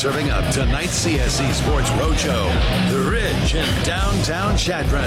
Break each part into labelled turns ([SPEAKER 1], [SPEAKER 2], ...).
[SPEAKER 1] serving up tonight's CSC Sports Roadshow, The Ridge in downtown Chadron.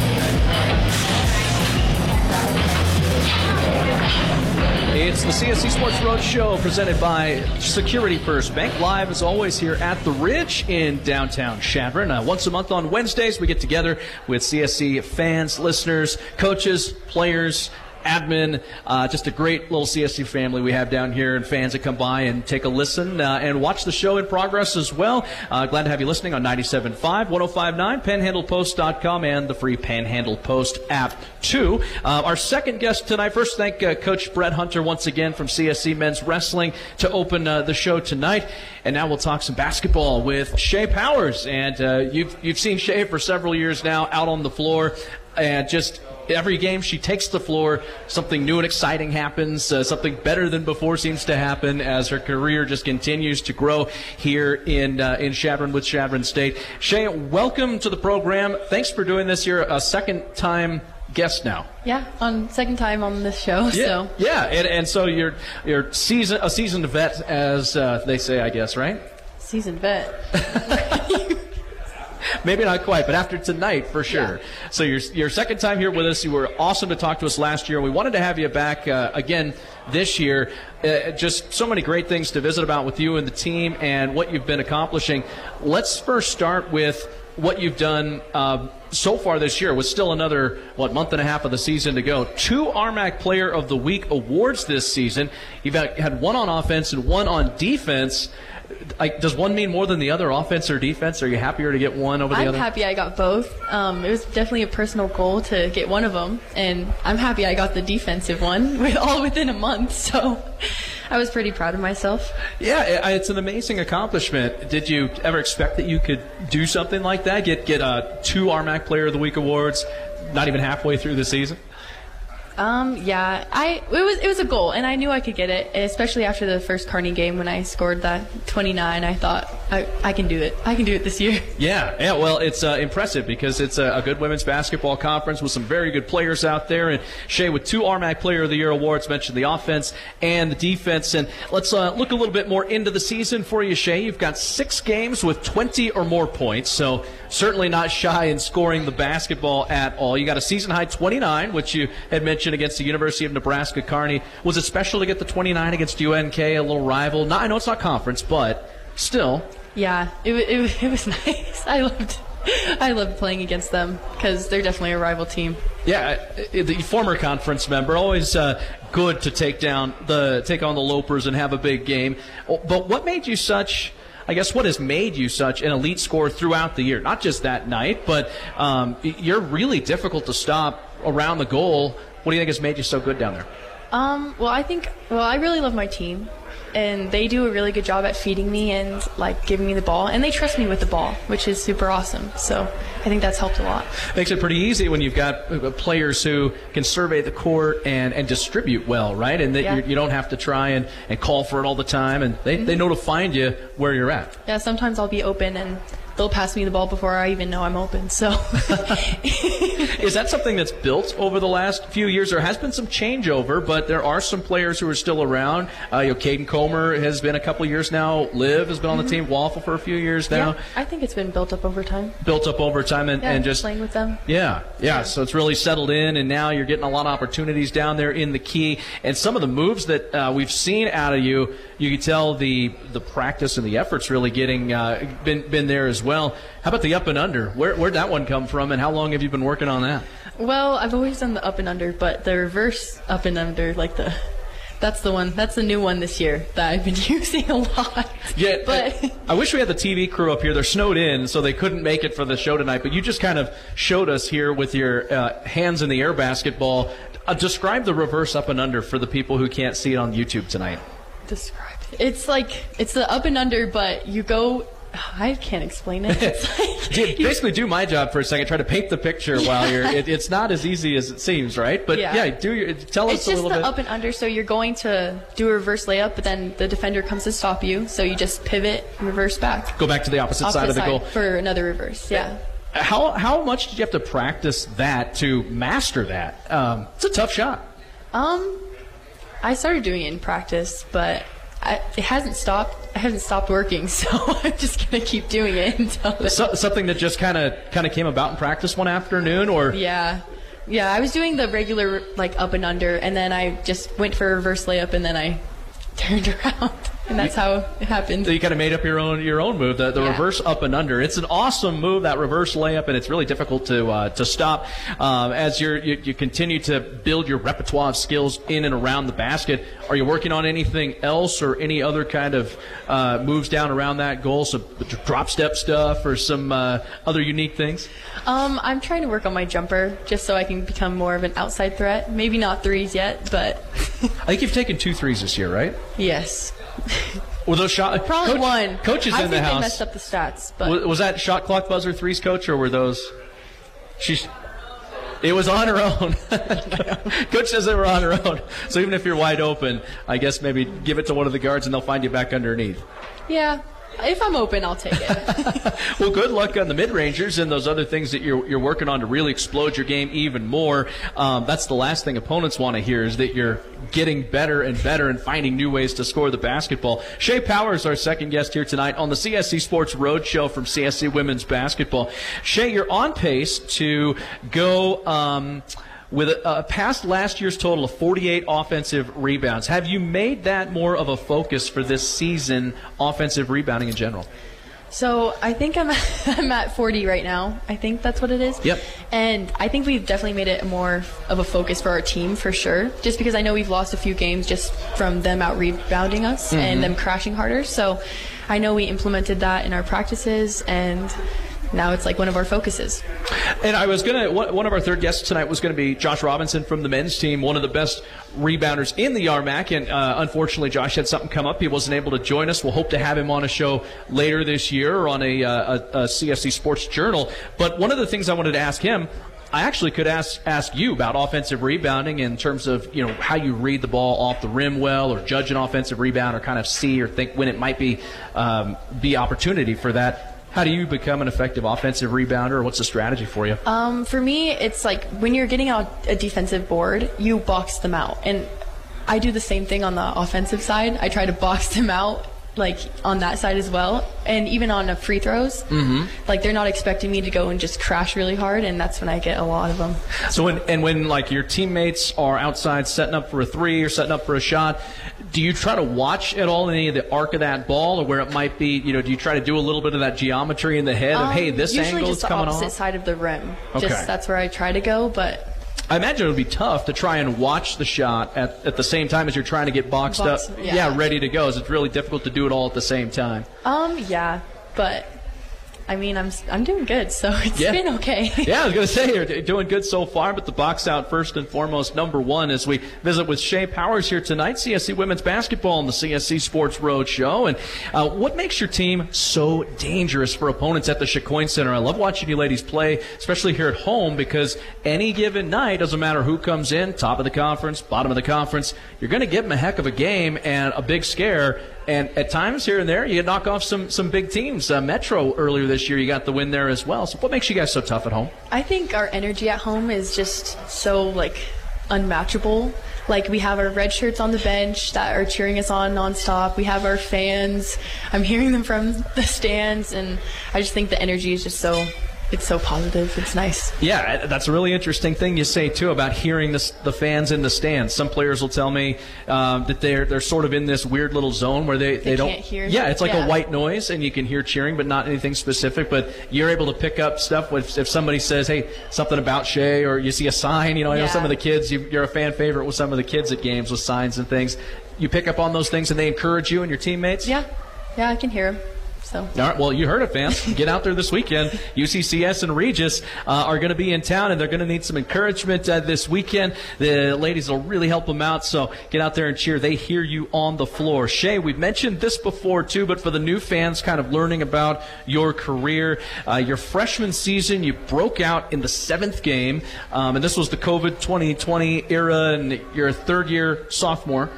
[SPEAKER 2] It's the CSC Sports Roadshow presented by Security First Bank, live as always here at The Ridge in downtown Chadron. Once a month on Wednesdays, we get together with CSC fans, listeners, coaches, players, admin, just a great little CSC family we have down here, and fans that come by and take a listen and watch the show in progress as well. Glad to have you listening on 97.5, 105.9, panhandlepost.com, and the free Panhandle Post app too. Our second guest tonight, first thank Coach Brett Hunter once again from CSC Men's Wrestling to open the show tonight. And now we'll talk some basketball with Shay Powers. And you've seen Shay for several years now out on the floor, and just every game she takes the floor, something new and exciting happens. Something better than before seems to happen as her career just continues to grow here in Chadron with Chadron State. Shay, welcome to the program. Thanks for doing this. You're a second-time guest now.
[SPEAKER 3] Yeah, second time on this show.
[SPEAKER 2] Yeah,
[SPEAKER 3] so
[SPEAKER 2] yeah, and so you're a seasoned vet, as they say, I guess, right?
[SPEAKER 3] Seasoned vet.
[SPEAKER 2] Maybe not quite, but after tonight, for sure. Yeah. So your second time here with us. You were awesome to talk to us last year. We wanted to have you back again this year. Just so many great things to visit about with you and the team and what you've been accomplishing. Let's first start with what you've done so far this year, with still another, month and a half of the season to go. 2 RMAC Player of the Week awards this season. You've had one on offense and one on defense. Does one mean more than the other, offense or defense? Are you happier to get one over the other?
[SPEAKER 3] I'm happy I got both. It was definitely a personal goal to get one of them, and I'm happy I got the defensive one all within a month, so I was pretty proud of myself.
[SPEAKER 2] Yeah, it's an amazing accomplishment. Did you ever expect that you could do something like that, get 2 RMAC Player of the Week awards not even halfway through the season?
[SPEAKER 3] Yeah, it was a goal, and I knew I could get it, especially after the first Kearney game when I scored that 29. I thought, I can do it. I can do it this year.
[SPEAKER 2] Yeah, well, it's impressive because it's a good women's basketball conference with some very good players out there. And Shay, with 2 RMAC Player of the Year awards, mentioned the offense and the defense. And let's look a little bit more into the season for you, Shay. You've got 6 games with 20 or more points, so certainly not shy in scoring the basketball at all. You got a season-high 29, which you had mentioned against the University of Nebraska Kearney. Was it special to get the 29 against UNK, a little rival? I know it's not conference, but still.
[SPEAKER 3] Yeah, it was nice. I loved playing against them because they're definitely a rival team.
[SPEAKER 2] Yeah, the former conference member, always good to take on the Lopers and have a big game. But what made you such? I guess what has made you such an elite scorer throughout the year? Not just that night, but you're really difficult to stop around the goal. What do you think has made you so good down there?
[SPEAKER 3] I really love my team, and they do a really good job at feeding me and giving me the ball, and they trust me with the ball, which is super awesome. So I think that's helped a lot.
[SPEAKER 2] Makes it pretty easy when you've got players who can survey the court and distribute well, right? And that you don't have to try and call for it all the time, and they know to find you where you're at.
[SPEAKER 3] Yeah, sometimes I'll be open and they'll pass me the ball before I even know I'm open. So,
[SPEAKER 2] is that something that's built over the last few years? There has been some changeover, but there are some players who are still around. Caden Comer has been a couple years now. Liv has been on the team. Waffle for a few years now.
[SPEAKER 3] Yeah, I think it's been built up over time.
[SPEAKER 2] And just
[SPEAKER 3] playing with them.
[SPEAKER 2] Yeah. So it's really settled in, and now you're getting a lot of opportunities down there in the key. And some of the moves that we've seen out of you, you can tell the practice and the effort's really getting been there as well. How about the up and under? Where'd that one come from, and how long have you been working on that?
[SPEAKER 3] Well, I've always done the up and under, but the reverse up and under, that's the one. That's the new one this year that I've been using a lot.
[SPEAKER 2] Yeah, but I wish we had the TV crew up here. They're snowed in, so they couldn't make it for the show tonight. But you just kind of showed us here with your hands in the air basketball. Describe the reverse up and under for the people who can't see it on YouTube tonight.
[SPEAKER 3] Describe it. It's the up and under, but you go. I can't explain it.
[SPEAKER 2] Basically, do my job for a second. Try to paint the picture while you're. It's not as easy as it seems, right? But tell us a little bit.
[SPEAKER 3] It's just the up and under. So you're going to do a reverse layup, but then the defender comes to stop you. So you just pivot, reverse back.
[SPEAKER 2] Go back to the opposite side of the goal
[SPEAKER 3] for another reverse. Yeah.
[SPEAKER 2] How much did you have to practice that to master that? It's a tough shot.
[SPEAKER 3] I started doing it in practice, but it hasn't stopped. I haven't stopped working, so I'm just gonna keep doing it until then.
[SPEAKER 2] Something that just kind of came about in practice one afternoon, or
[SPEAKER 3] Yeah, I was doing the regular like up and under, and then I just went for a reverse layup, and then I turned around, and that's how it happened.
[SPEAKER 2] So you kind of made up your own move, the reverse up and under. It's an awesome move, that reverse layup, and it's really difficult to stop as you continue to build your repertoire of skills in and around the basket. Are you working on anything else or any other kind of moves down around that goal, some drop step stuff or some other unique things?
[SPEAKER 3] I'm trying to work on my jumper just so I can become more of an outside threat. Maybe not threes yet, but
[SPEAKER 2] I think you've taken 2 threes this year, right?
[SPEAKER 3] yes.
[SPEAKER 2] Were those shot?
[SPEAKER 3] Probably one.
[SPEAKER 2] Coaches
[SPEAKER 3] I
[SPEAKER 2] in the
[SPEAKER 3] think
[SPEAKER 2] house.
[SPEAKER 3] they messed up the stats, but
[SPEAKER 2] Was that shot clock buzzer threes, coach, or were those? It was on her own. Coach says they were on her own. So even if you're wide open, I guess maybe give it to one of the guards and they'll find you back underneath.
[SPEAKER 3] yeah. If I'm open, I'll take it.
[SPEAKER 2] Well, good luck on the mid-rangers and those other things that you're working on to really explode your game even more. That's the last thing opponents want to hear, is that you're getting better and better and finding new ways to score the basketball. Shea Powers, our second guest here tonight on the CSC Sports Roadshow from CSC Women's Basketball. Shea, you're on pace to go with past last year's total of 48 offensive rebounds. Have you made that more of a focus for this season, offensive rebounding in general?
[SPEAKER 3] So I think I'm at 40 right now. I think that's what it is.
[SPEAKER 2] Yep.
[SPEAKER 3] And I think we've definitely made it more of a focus for our team for sure. Just because I know we've lost a few games just from them out rebounding us and them crashing harder. So I know we implemented that in our practices, and now it's like one of our focuses.
[SPEAKER 2] And I was one of our third guests tonight was going to be Josh Robinson from the men's team, one of the best rebounders in the RMAC. And unfortunately, Josh had something come up. He wasn't able to join us. We'll hope to have him on a show later this year or on a CSC Sports Journal. But one of the things I wanted to ask him, I actually could ask you about offensive rebounding in terms of, how you read the ball off the rim well, or judge an offensive rebound, or kind of see or think when it might be opportunity for that. How do you become an effective offensive rebounder? What's the strategy for you?
[SPEAKER 3] For me, it's like when you're getting out a defensive board, you box them out. And I do the same thing on the offensive side. I try to box them out, like on that side as well. And even on the free throws, like they're not expecting me to go and just crash really hard, and that's when I get a lot of them.
[SPEAKER 2] So when like your teammates are outside setting up for a three or setting up for a shot, do you try to watch at all any of the arc of that ball, or where it might be, do you try to do a little bit of that geometry in the head of, hey, this angle is coming off?
[SPEAKER 3] Usually just the opposite side of the rim.
[SPEAKER 2] Okay.
[SPEAKER 3] That's where I try to go, but
[SPEAKER 2] I imagine it would be tough to try and watch the shot at the same time as you're trying to get boxed up, ready to go. It's really difficult to do it all at the same time.
[SPEAKER 3] Yeah, but I mean, I'm doing good, so it's been okay.
[SPEAKER 2] Yeah, I was going to say, you're doing good so far, but the box out first and foremost, number one, as we visit with Shea Powers here tonight, CSC Women's Basketball on the CSC Sports Roadshow. And what makes your team so dangerous for opponents at the Chicoine Center? I love watching you ladies play, especially here at home, because any given night, doesn't matter who comes in, top of the conference, bottom of the conference, you're going to give them a heck of a game and a big scare. And at times here and there, you knock off some big teams. Metro earlier this year, you got the win there as well. So what makes you guys so tough at home?
[SPEAKER 3] I think our energy at home is just so, unmatchable. We have our red shirts on the bench that are cheering us on nonstop. We have our fans. I'm hearing them from the stands, and I just think the energy is just it's so positive. It's nice. Yeah,
[SPEAKER 2] that's a really interesting thing you say, too, about hearing the fans in the stands. Some players will tell me that they're sort of in this weird little zone where they don't
[SPEAKER 3] can't hear.
[SPEAKER 2] Yeah, it's like a white noise, and you can hear cheering, but not anything specific. But you're able to pick up stuff if somebody says, hey, something about Shea, or you see a sign. I know some of the kids, you're a fan favorite with some of the kids at games with signs and things. You pick up on those things, and they encourage you and your teammates?
[SPEAKER 3] Yeah, I can hear them. So.
[SPEAKER 2] All right, well, you heard it, fans. Get out there this weekend. UCCS and Regis are going to be in town, and they're going to need some encouragement this weekend. The ladies will really help them out, so get out there and cheer. They hear you on the floor. Shea, we've mentioned this before, too, but for the new fans kind of learning about your career, your freshman season, you broke out in the 7th game, and this was the COVID 2020 era, and you're a third-year sophomore, correct?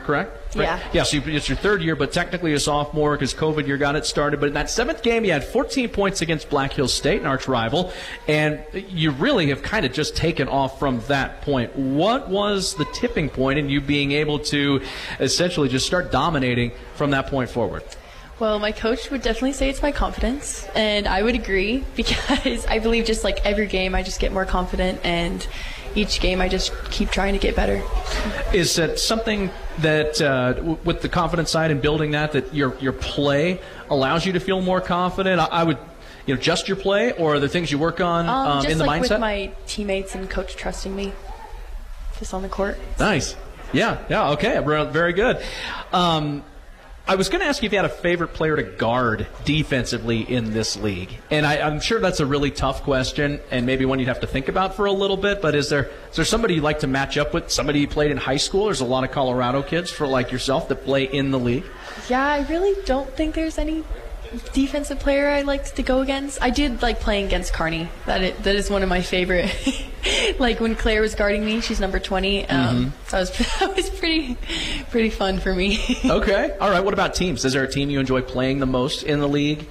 [SPEAKER 3] Yeah.
[SPEAKER 2] Yeah, so it's your third year, but technically a sophomore because COVID year got it started. But in that 7th game, you had 14 points against Black Hills State, an arch rival, and you really have kind of just taken off from that point. What was the tipping point in you being able to essentially just start dominating from that point forward?
[SPEAKER 3] Well, my coach would definitely say it's my confidence, and I would agree because I believe just like every game I just get more confident, and each game I just keep trying to get better.
[SPEAKER 2] Is that something that with the confidence side and building that your play allows you to feel more confident? I would, just your play, or are there things you work on in the mindset?
[SPEAKER 3] Just like with my teammates and coach trusting me just on the court.
[SPEAKER 2] Nice. Yeah, okay, very good. I was going to ask you if you had a favorite player to guard defensively in this league. And I'm sure that's a really tough question and maybe one you'd have to think about for a little bit. But is there somebody you'd like to match up with, somebody you played in high school? There's a lot of Colorado kids like yourself that play in the league.
[SPEAKER 3] Yeah, I really don't think there's any defensive player I liked to go against. I did like playing against Carney. That is one of my favorite. Like when Claire was guarding me, she's number 20. So that was pretty fun for me.
[SPEAKER 2] Okay. All right. What about teams? Is there a team you enjoy playing the most in the league?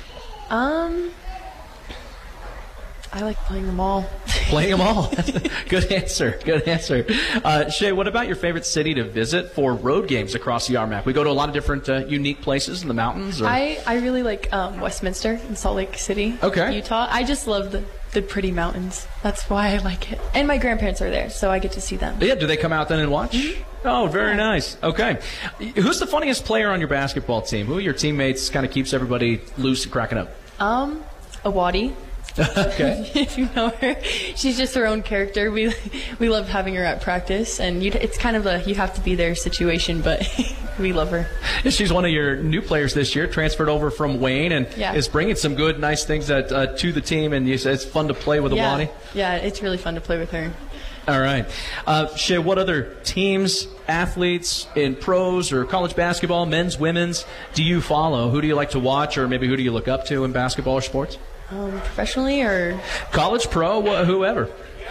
[SPEAKER 3] I like playing them all.
[SPEAKER 2] Playing them all. Good answer. Shay, what about your favorite city to visit for road games across the RMAC? We go to a lot of different unique places in the mountains. Or...
[SPEAKER 3] I really like Westminster in Salt Lake City, Utah. I just love the pretty mountains. That's why I like it. And my grandparents are there, so I get to see them.
[SPEAKER 2] Yeah, do they come out then and watch?
[SPEAKER 3] Mm-hmm.
[SPEAKER 2] Oh, very nice. Okay. Who's the funniest player on your basketball team? Who are your teammates kind of keeps everybody loose and cracking up?
[SPEAKER 3] Awadi.
[SPEAKER 2] Okay.
[SPEAKER 3] If you know her, she's just her own character. We love having her at practice, and it's kind of a you have to be there situation, but we love her.
[SPEAKER 2] She's one of your new players this year, transferred over from Wayne, and is bringing some good, nice things to the team. And you said it's fun to play with Awadi.
[SPEAKER 3] Yeah, it's really fun to play with her.
[SPEAKER 2] All right. Shay, what other teams, athletes in pros or college basketball, men's, women's, do you follow? Who do you like to watch, or maybe who do you look up to in basketball or sports?
[SPEAKER 3] Professionally or?
[SPEAKER 2] College, pro, whoever.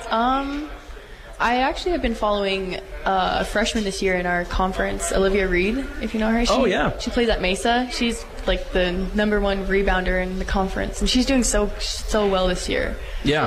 [SPEAKER 3] I actually have been following a freshman this year in our conference, Olivia Reed, if you know her. She plays at Mesa. She's like the #1 rebounder in the conference, and she's doing so well this year.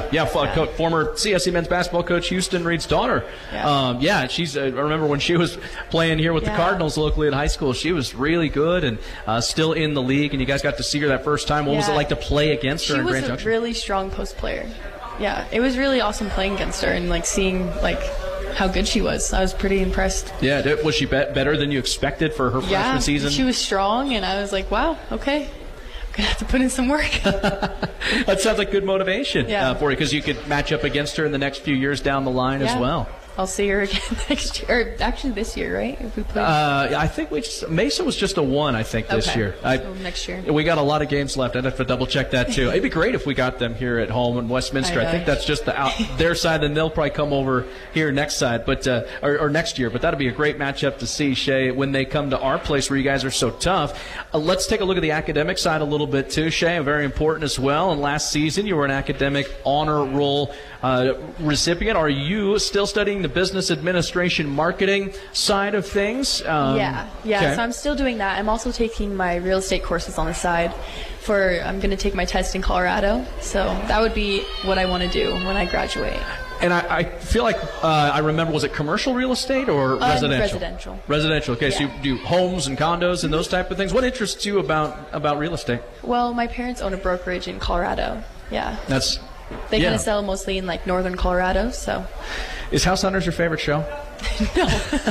[SPEAKER 3] Former CSC men's basketball coach Houston Reed's daughter. She's. I remember when she was playing here with the Cardinals locally at high school. She was really good and still in the league. And you guys got to see her that first time. What was it like to play against her in Grand Junction? She was a really strong post player. Yeah, it was really awesome playing against her and seeing how good she was. I was pretty impressed.
[SPEAKER 2] Yeah, was she better than you expected for her freshman season?
[SPEAKER 3] She was strong, and I was like, wow, okay. I'm going to have to put in some work.
[SPEAKER 2] That sounds like good motivation for you, because you could match up against her in the next few years down the line as well.
[SPEAKER 3] I'll see her again next year. Or actually this year, right? If we play.
[SPEAKER 2] I think Mesa was just a 1, I think, this year.
[SPEAKER 3] So next year.
[SPEAKER 2] We got a lot of games left. I'd have to double-check that, too. It'd be great if we got them here at home in Westminster. I think that's just their side, and they'll probably come over here next side, or next year. But that'll be a great matchup to see, Shay, when they come to our place where you guys are so tough. Let's take a look at the academic side a little bit, too, Shay. Very important as well. And last season, you were an academic honor roll recipient. Are you still studying the business administration marketing side of things?
[SPEAKER 3] Okay. So I'm still doing that. I'm also taking my real estate courses on the side. I'm going to take my test in Colorado. So that would be what I want to do when I graduate.
[SPEAKER 2] And I feel like I remember, was it commercial real estate or residential? Residential. Okay, so you do homes and condos and those type of things. What interests you about real estate?
[SPEAKER 3] Well, my parents own a brokerage in Colorado. Yeah. They kind of sell mostly in northern Colorado. So.
[SPEAKER 2] Is House Hunters your favorite show?
[SPEAKER 3] No.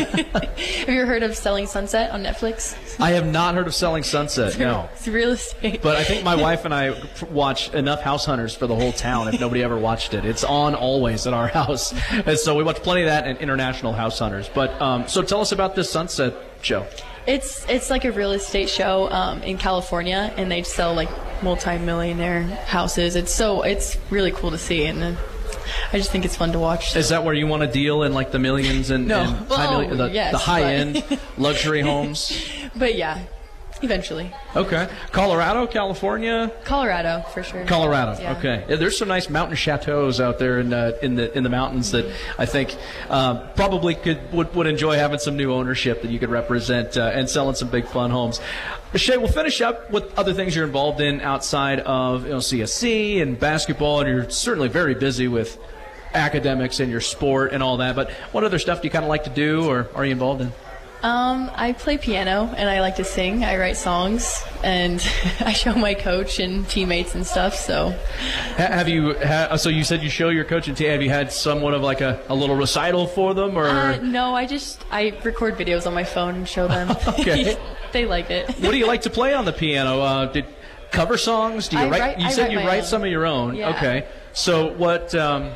[SPEAKER 3] Have you ever heard of Selling Sunset on Netflix?
[SPEAKER 2] I have not heard of Selling Sunset, no.
[SPEAKER 3] It's real estate.
[SPEAKER 2] But I think my wife and I watch enough House Hunters for the whole town if nobody ever watched it. It's on always at our house. And so we watch plenty of that and International House Hunters. But so tell us about this Sunset show.
[SPEAKER 3] It's like a real estate show in California, and they sell multi-millionaire houses. It's really cool to see, and I just think it's fun to watch. So.
[SPEAKER 2] Is that where you want to deal in the millions and
[SPEAKER 3] the
[SPEAKER 2] high-end luxury homes?
[SPEAKER 3] But yeah, Eventually.
[SPEAKER 2] Okay. Colorado, California?
[SPEAKER 3] Colorado, for sure.
[SPEAKER 2] Colorado.
[SPEAKER 3] Yeah.
[SPEAKER 2] Okay. Yeah, there's some nice mountain chateaus out there in the mountains that I think probably would enjoy having some new ownership that you could represent and selling some big fun homes. Shay, we'll finish up with other things you're involved in outside of CSC and basketball, and you're certainly very busy with academics and your sport and all that. But what other stuff do you kind of like to do, or are you involved in?
[SPEAKER 3] I play piano and I like to sing. I write songs and I show my coach and teammates and stuff. So,
[SPEAKER 2] so you said you show your coach and team. Have you had somewhat of like a little recital for them, or?
[SPEAKER 3] No, I record videos on my phone and show them.
[SPEAKER 2] Okay.
[SPEAKER 3] They like it.
[SPEAKER 2] What do you like to play on the piano? Did cover songs? Do you write? You said you write some of your own.
[SPEAKER 3] Yeah.
[SPEAKER 2] Okay. So what?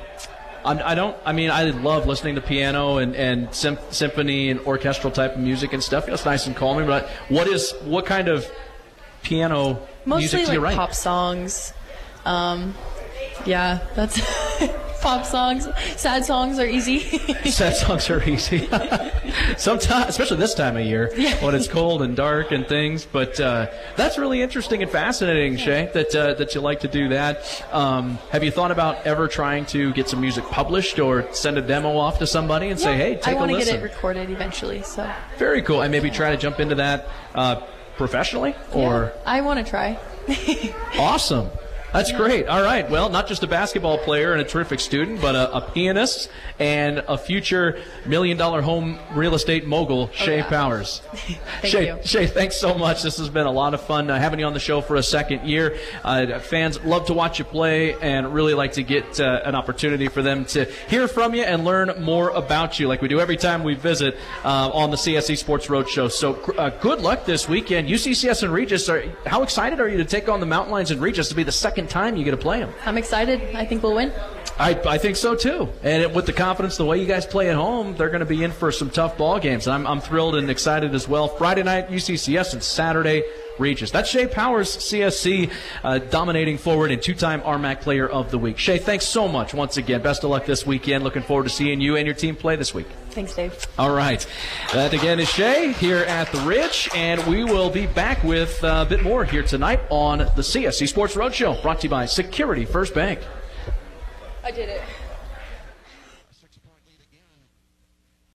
[SPEAKER 2] I love listening to piano and symphony and orchestral type of music and stuff. It's nice and calming. But what kind of piano music do you write?
[SPEAKER 3] Mostly pop songs. Yeah, that's pop songs. Sad songs are easy.
[SPEAKER 2] Sad songs are easy. Sometimes, especially this time of year, when it's cold and dark and things. But that's really interesting and fascinating, Shay, that you like to do that. Have you thought about ever trying to get some music published or send a demo off to somebody and say, hey, take a listen?
[SPEAKER 3] I want to get it recorded eventually. So
[SPEAKER 2] very cool. And maybe try to jump into that professionally? Or
[SPEAKER 3] I want to try.
[SPEAKER 2] Awesome. That's great. All right. Well, not just a basketball player and a terrific student, but a pianist and a future $1 million home real estate mogul, Shay Powers.
[SPEAKER 3] Thank you.
[SPEAKER 2] Shay, thanks so much. This has been a lot of fun having you on the show for a second year. Fans love to watch you play and really like to get an opportunity for them to hear from you and learn more about you like we do every time we visit on the CSC Sports Roadshow. So good luck this weekend. UCCS and Regis, how excited are you to take on the Mountain Lions and Regis to be the second time you get to play them?
[SPEAKER 3] I'm excited. I think we'll win.
[SPEAKER 2] I think so too. And with the confidence, the way you guys play at home, they're going to be in for some tough ball games. And I'm thrilled and excited as well. Friday night UCCS and Saturday Regis. That's Shay Powers, CSC, dominating forward and two-time RMAC Player of the Week. Shay, thanks so much once again. Best of luck this weekend. Looking forward to seeing you and your team play this week.
[SPEAKER 3] Thanks, Dave.
[SPEAKER 2] All right. That again is Shay here at the Ridge, and we will be back with a bit more here tonight on the CSC Sports Roadshow, brought to you by Security First Bank.
[SPEAKER 3] I did it.